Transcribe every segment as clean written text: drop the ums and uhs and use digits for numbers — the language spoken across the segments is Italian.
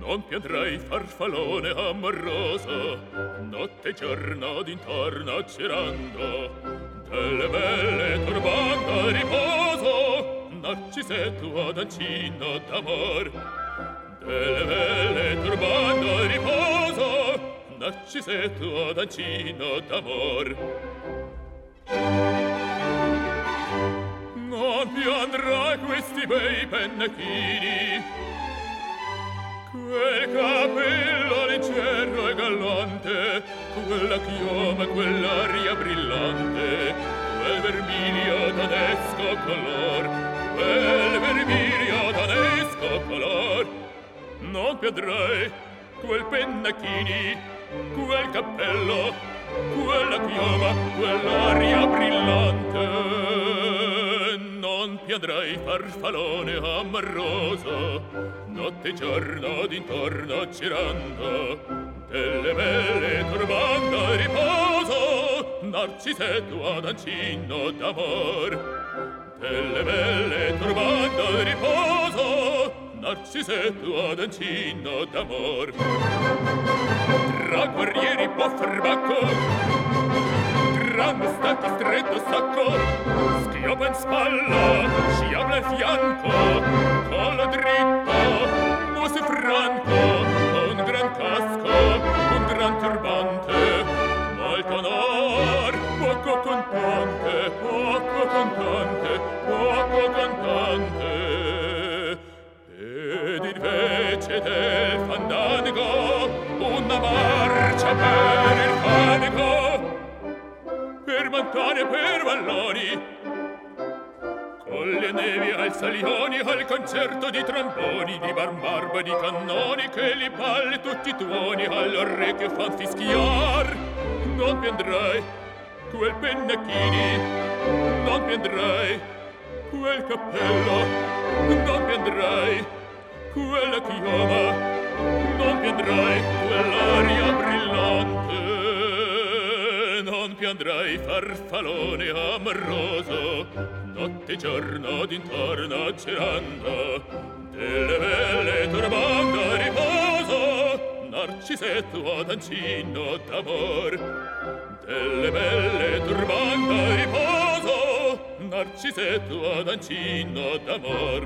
Non piangerai, farfallone amoroso, notte e giorno d'intorno girando, delle belle turbando a riposo, Narcisetto ad ancino d'amor. Delle belle turbando a riposo, Narcisetto ad ancino d'amor. Non piandrai questi bei pennacchini, quel capello leggero e gallante, quella chioma, quell'aria brillante, quel vermiglio tedesco color, quel vermiglio tedesco color. Non piandrai quel pennacchini, quel cappello, quella chioma, quell'aria brillante. Non piandrai, farfallone amoroso, notte e giorno d'intorno girando, delle belle turbando a riposo, Narcisetto ad ancino d'amor. Delle belle turbando a riposo, Narcisetto ad ancino d'amor. Tra guerrieri può furbacco, tra mustacchi stretto sacco, schioppa in spalla, sciabla in fianco, collo dritto, muso franco, un gran casco, un gran turbante, molto onor, poco contante, poco contante, poco contante. Ed invece del fandango una marcia per il fango, per montane e per valloni, con le nevi ai salioni, al concerto di tromboni, di barbarba, di cannoni, che li palle tutti tuoni all'orecchio fan fischiar. Non piandrai quel pennacchini, non piandrai quel cappello, non piandrai quella chioma, non piandrai quell'aria brillante, non piandrai, farfallone amoroso, notte e giorno d'intorno girando, delle belle turbando a riposo, Narcisetto ad ancino d'amor. Delle belle turbando a riposo, Narcisetto ad ancino d'amor.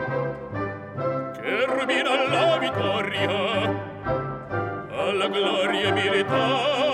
Che rubina alla vittoria, alla gloria militare,